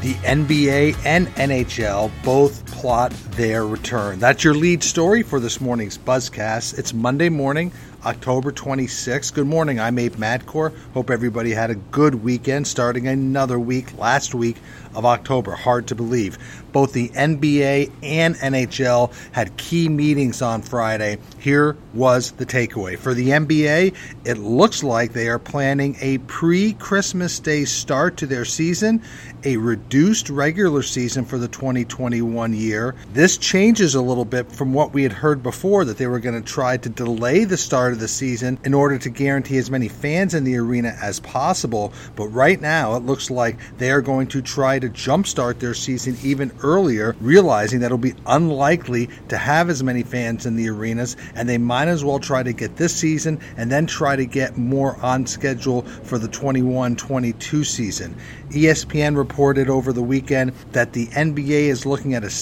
The NBA and NHL both plot their return. That's your lead story for this morning's Buzzcast. It's Monday morning, October 26th. Good morning, I'm Abe Madcore. Hope everybody had a good weekend, starting another week, last week of October. Hard to believe. Both the NBA and NHL had key meetings on Friday. Here was the takeaway. For the NBA, it looks like they are planning a pre-Christmas Day start to their season, a reduced regular season for the 2021 year. This changes a little bit from what we had heard before, that they were going to try to delay the start of the season in order to guarantee as many fans in the arena as possible. But right now, it looks like they are going to try to jumpstart their season even earlier, realizing that it'll be unlikely to have as many fans in the arenas, and they might as well try to get this season and then try to get more on schedule for the 21-22 season. ESPN reported over the weekend that the NBA is looking at a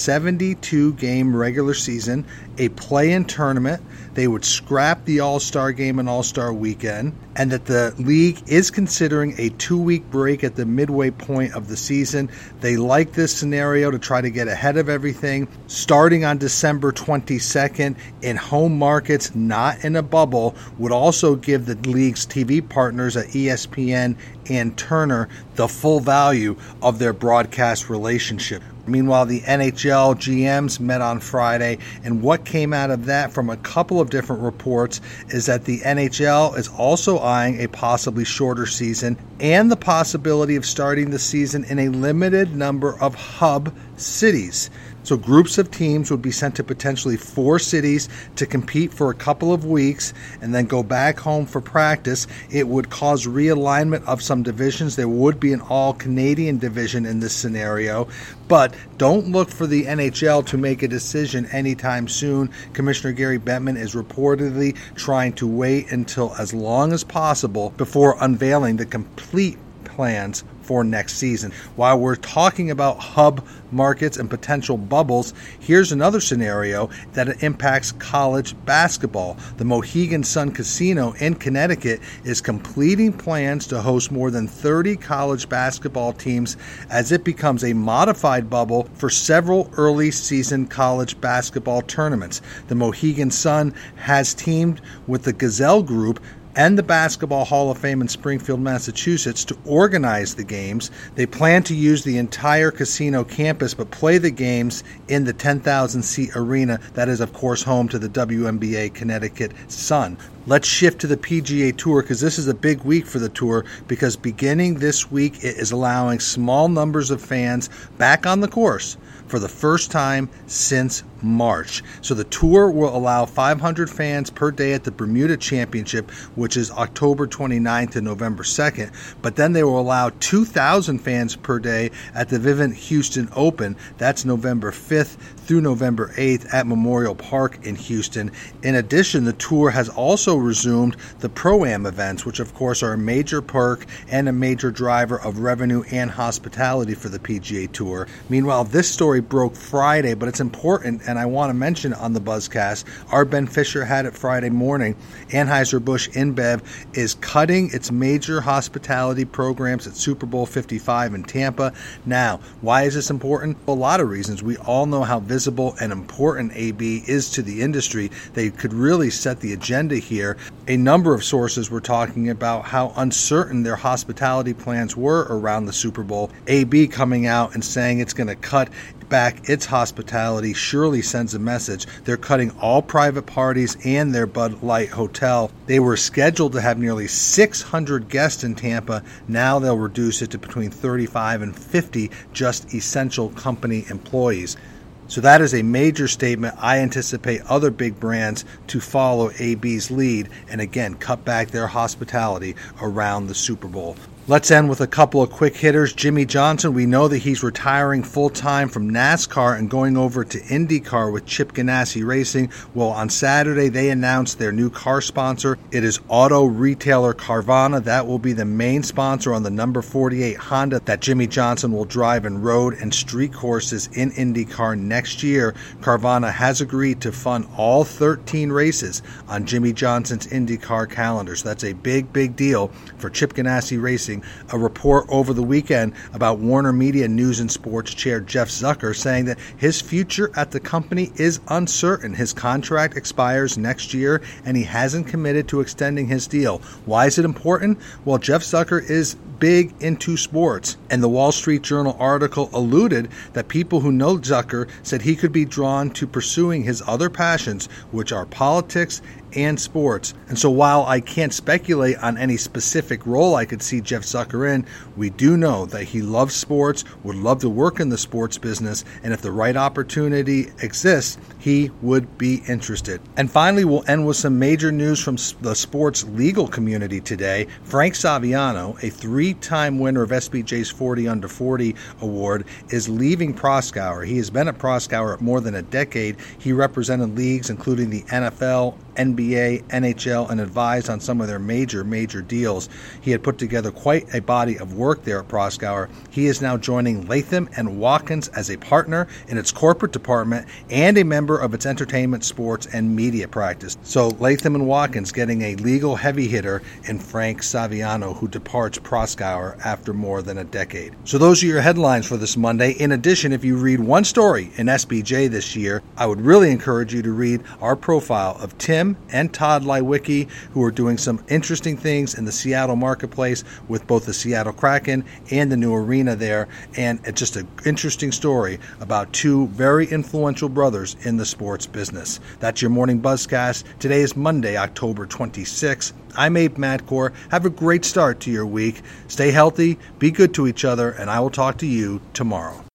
72-game regular season, a play-in tournament. They would scrap the All-Star game and All-Star weekend, and that the league is considering a 2-week break at the midway point of the season. They like this scenario to try to get ahead of everything, starting on December 22nd in home markets, not in a bubble, would also give the league's TV partners at ESPN and Turner the full value of their broadcast relationship. Meanwhile, the NHL GMs met on Friday, and what came out of that from a couple of different reports is that the NHL is also eyeing a possibly shorter season and the possibility of starting the season in a limited number of hub cities. So groups of teams would be sent to potentially 4 cities to compete for a couple of weeks and then go back home for practice. It would cause realignment of some divisions. There would be an all-Canadian division in this scenario. But don't look for the NHL to make a decision anytime soon. Commissioner Gary Bettman is reportedly trying to wait until as long as possible before unveiling the complete plans for next season. While we're talking about hub markets and potential bubbles, here's another scenario that impacts college basketball. The Mohegan Sun Casino in Connecticut is completing plans to host more than 30 college basketball teams as it becomes a modified bubble for several early season college basketball tournaments. The Mohegan Sun has teamed with the Gazelle Group and the Basketball Hall of Fame in Springfield, Massachusetts, to organize the games. They plan to use the entire casino campus, but play the games in the 10,000-seat arena that is, of course, home to the WNBA Connecticut Sun. Let's shift to the PGA Tour, because this is a big week for the Tour, because beginning this week, it is allowing small numbers of fans back on the course for the first time since March. So the Tour will allow 500 fans per day at the Bermuda Championship, which is October 29th to November 2nd, but then they will allow 2,000 fans per day at the Vivint Houston Open. That's November 5th through November 8th at Memorial Park in Houston. In addition, the Tour has also resumed the Pro-Am events, which of course are a major perk and a major driver of revenue and hospitality for the PGA Tour. Meanwhile, this story broke Friday, but it's important, and I want to mention on the Buzzcast, our Ben Fisher had it Friday morning. Anheuser-Busch InBev is cutting its major hospitality programs at Super Bowl 55 in Tampa. Now, why is this important? A lot of reasons. We all know how visible and important AB is to the industry. They could really set the agenda here. A number of sources were talking about how uncertain their hospitality plans were around the Super Bowl. AB coming out and saying it's going to cut back its hospitality surely sends a message. They're cutting all private parties and their Bud Light hotel. They were scheduled to have nearly 600 guests in Tampa. Now they'll reduce it to between 35 and 50 just essential company employees. So that is a major statement. I anticipate other big brands to follow AB's lead and again cut back their hospitality around the Super Bowl. Let's end with a couple of quick hitters. Jimmie Johnson, we know that he's retiring full-time from NASCAR and going over to IndyCar with Chip Ganassi Racing. Well, on Saturday, they announced their new car sponsor. It is auto retailer Carvana. That will be the main sponsor on the number 48 Honda that Jimmie Johnson will drive in road and street courses in IndyCar next year. Carvana has agreed to fund all 13 races on Jimmie Johnson's IndyCar calendar. So that's a big, big deal for Chip Ganassi Racing releasing a report over the weekend about Warner Media News and Sports Chair Jeff Zucker saying that his future at the company is uncertain. His contract expires next year, and he hasn't committed to extending his deal. Why is it important? Well, Jeff Zucker is big into sports, and the Wall Street Journal article alluded that people who know Zucker said he could be drawn to pursuing his other passions, which are politics and sports. And so while I can't speculate on any specific role I could see Jeff Zucker in, we do know that he loves sports, would love to work in the sports business, and if the right opportunity exists, he would be interested. And finally, we'll end with some major news from the sports legal community today. Frank Saviano, a three-time winner of SBJ's 40 Under 40 award, is leaving Proskauer. He has been at Proskauer more than a decade. He represented leagues including the NFL, NBA, NHL, and advised on some of their major deals. He had put together quite a body of work there at Proskauer. He is now joining Latham & Watkins as a partner in its corporate department and a member of its entertainment, sports, and media practice. So Latham & Watkins getting a legal heavy hitter in Frank Saviano, who departs Proskauer after more than a decade. So those are your headlines for this Monday. In addition, if you read one story in SBJ this year, I would really encourage you to read our profile of Tim and Todd Leiweke, who are doing some interesting things in the Seattle marketplace with both the Seattle Kraken and the new arena there. And it's just an interesting story about two very influential brothers in the sports business. That's your morning Buzzcast. Today is Monday, October 26th. I'm Abe Madkour. Have a great start to your week. Stay healthy, be good to each other, and I will talk to you tomorrow.